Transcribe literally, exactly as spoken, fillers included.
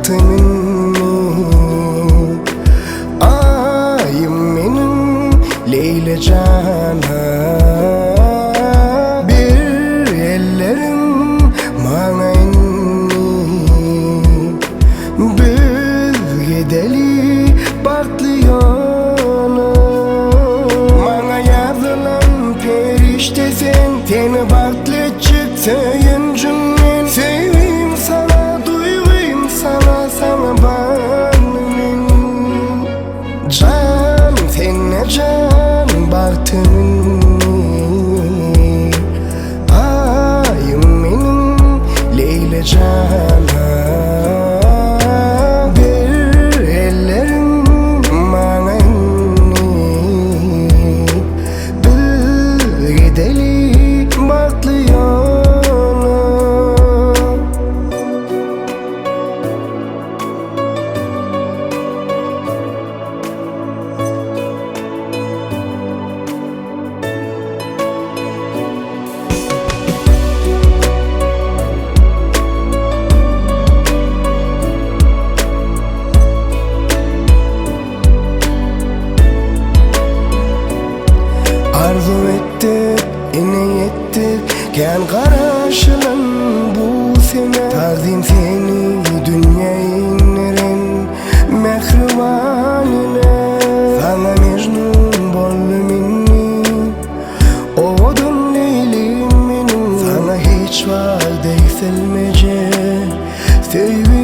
minni. Ayım benim Leyla Cana, bir ellerim bana inni. Biz gideli baktlı yana, bana yazılan perişte sen. Seni baktlı çıktı yüncümün. Seveyim sana, duyayım sana, sana bağlıyım. Can seninle can baktın. Ayım benim Leyla Cana, bir ellerim bana inni. Bir gideli baktlı yana. Arzu ettik, yine yettik, gel karşılan bu sene. Tazim seni dünya inlerin mehribanine. Sana mecnun bollum minni, oğudun leylim benim. Sana hiç vade yükselmece sevgi.